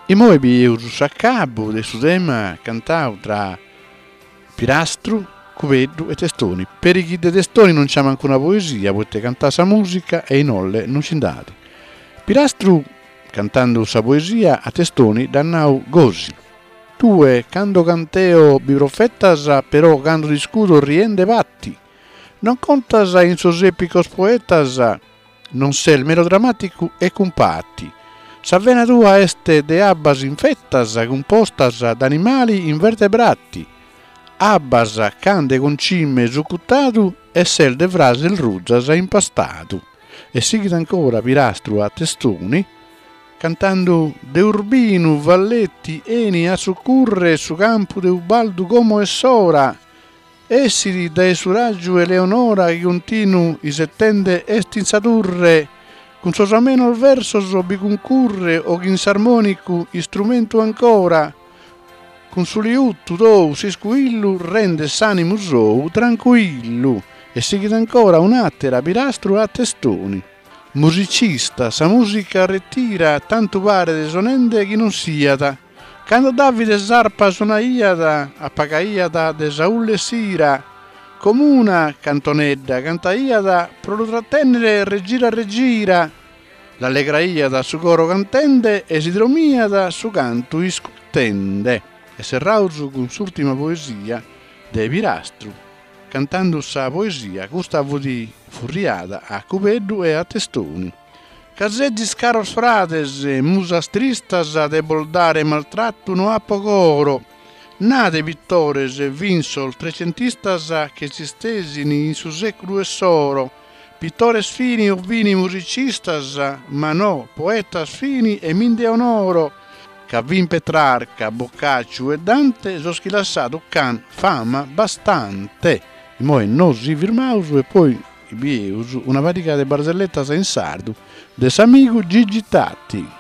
E moi bius a cabo de su tema cantau tra Pirastru, Cuveddu e Testoni. Per i chi de Testoni non c'è manco una poesia, potete cantare sa musica e in olle non ci andate. Pirastru, cantando sa poesia, a Testoni dannau gosi. Tue, cando canteo biprofettas, però cando discuto riende vatti. Non contas in sos epicos poetas, non sei il melodramatico e compatti. S'avvena tua este de abbas infettas compostas d'animali invertebrati. Abbas cande con cimme zucuttatu e sel de frasel ruzzas impastatu. E seguita ancora Pirastru a Testoni, cantando de urbinu, valletti, eni a succurre su campo de ubaldu como e sora. Essidi da Esuraggiu e Leonora che continu i settende est in Saturre, con sos ameno verso so bicuncurre o che in sarmonicu istrumento ancora, con su liuttu dou si squillu rende s'animu sou tranquillu, e seguita ancora un'attera Pirastru a Testoni. Musicista, sa musica retira, tanto pare de sonende che non siata. Quando Davide zarpa sonaiada, appagaiada de Saulle sira, comuna cantonedda cantaiada, pro lo trattennere regira, l'allegraiada su coro cantende e si dromiada su canto iscuttende. E serrauzu con s'ultima poesia de Pirastru, cantando sa poesia Gustavo di Furriada a Cuveddu e a Testoni. Caseggi caros frates, musas tristas de boldare maltratto no ha poco oro. Nade pittores vinsol trecentistas che si stesini in su seculu e soro. Pittores fini o vini musicistas, ma no, poetas fini e minde onoro. Cavin Petrarca, Boccaccio e Dante, so schilassato can fama bastante. E moi nosi firmausu e poi bieus una fatica de barzellettas in sardu de s'amigu Gigi Tatti.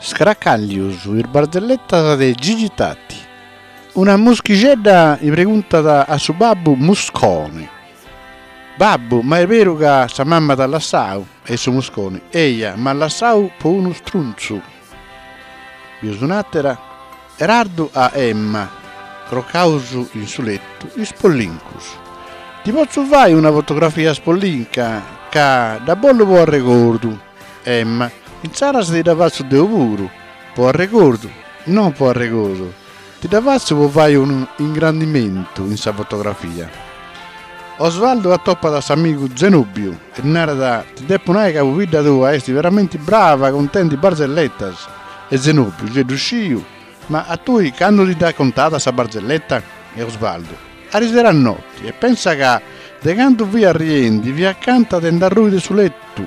Scracaglius, il barzelletta de Gigitati. Una muschicedda gli pregunta a suo babbo Muscone. Babbo, ma è vero che sa mamma dall'assau? E su Muscone. Eia, ma l'assau po uno strunzu. Biosunattera. Erardo a Emma. Crocausu in su letto. I spollincus. Ti posso fare una fotografia spollinca? Che da bollo può ricordo. Emma. In Sara si dava su de ovuru. Può ricordo. Non può ricordo. Ti davassi può fare un ingrandimento in sa fotografia. Osvaldo attoppa da s'amico Zenobio e narra ti deponai che vita tua esti veramente brava, contenti barzellettas. E Zenobio, c'è riuscito, ma a tu quando ti dai contata sa barzelletta? E Osvaldo, a riserà notti e pensa che de canto via riendi, vi accanta tendarruide su letto.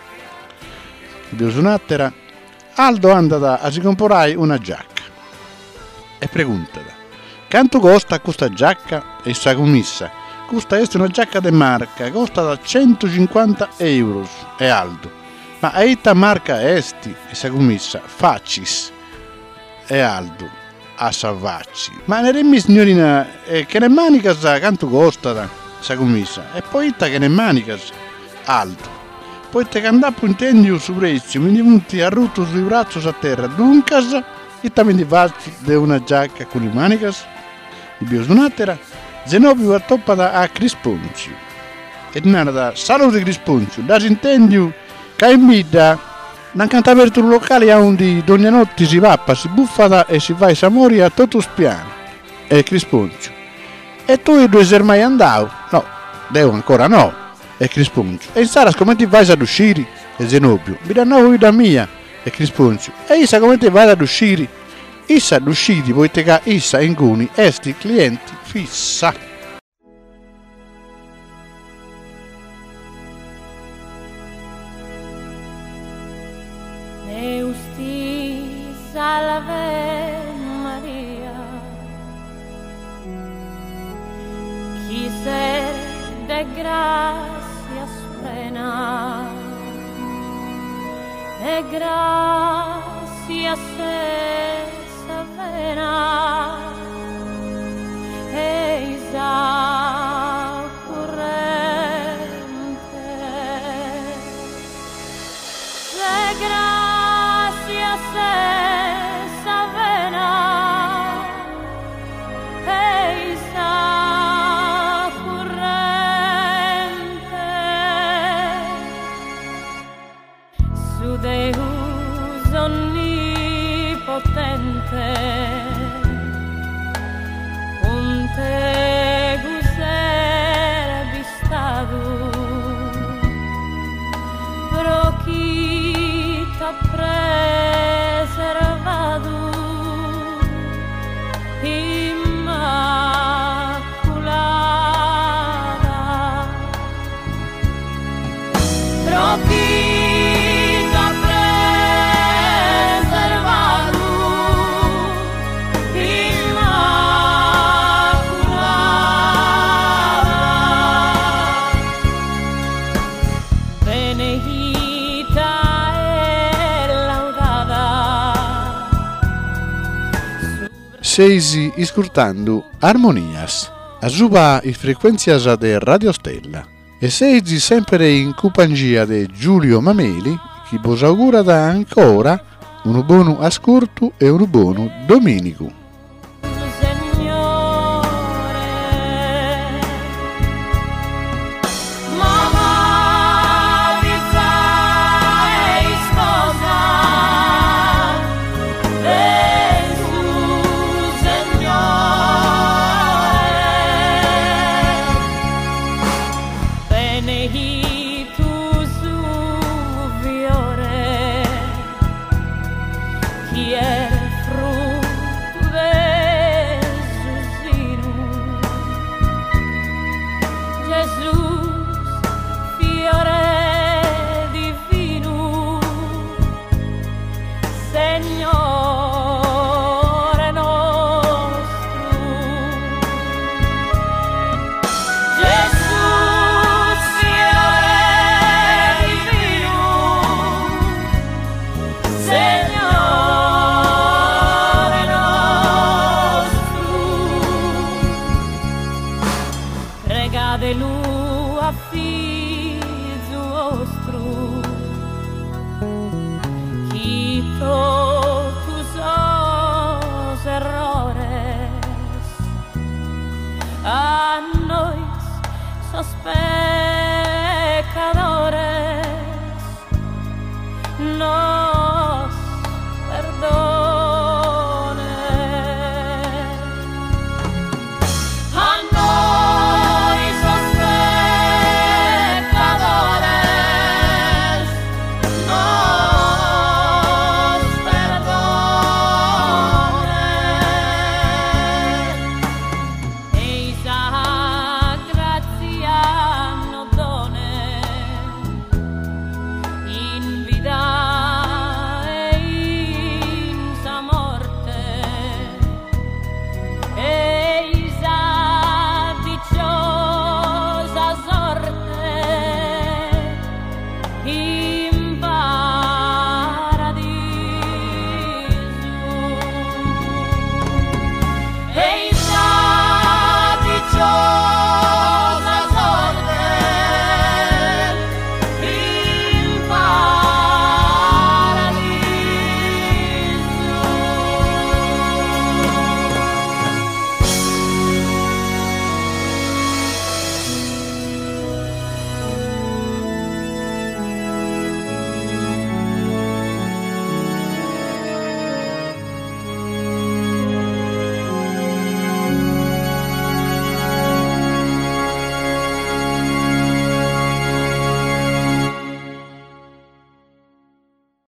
Biosunattera, Aldo andata a si comporai una giacca. E preguntata, quanto costa questa giacca? E sa commessa, questa è una giacca de marca, costa da 150 euro. E Aldo, ma eita marca esti? E sa commessa, Facis. E Aldo, a Savacci. Ma ne remmi signorina, che ne manicas quanto costa? Sa commessa, e poi ita che ne manicas? Aldo, poi te candapo intendio su prezzo, mi dimunti a rutto sui bracci a terra, duncas, e tamenti faccio di una giacca con le manicas? Il biosunattera, Zenobio attoppa a Crisponcio. E narra, salute Crisponcio, da intendio, che in vita, non canta aperto un locale a un ogni notte si vappa, si buffata e si fa i samori a tutto spiano. E Crisponcio, e tu i due sei mai andato? No, devo ancora no. E Crisponcio, e in Sara come ti vai ad uscire? E Zenobio, mi danno vita mia. E Crisponcio, e Issa come ti vai ad uscire? Issa ad uscire, poiché che Issa in cuni esti clienti fissa. Eusti salve Maria, chi ser de gracias plena, de gracias es avena, eisa corrente, de gracias es avena, eisa corrente, su Deus onnipotente, con te guser bistadu, pro chi t'ha preservadu, immaculada, pro chi t'ha preservadu, immaculada, benedita e laudata. Seisi iscurtando Armonias, a suba i frequenzias de Radio Stella. E seisi sempre in compagnia de Giulio Mameli, che vos augura da ancora un buon ascolto e un buon domenico. Signore, mamma di sai sposa, Gesù Signore, benedictus fiore, chi è frutto sospetto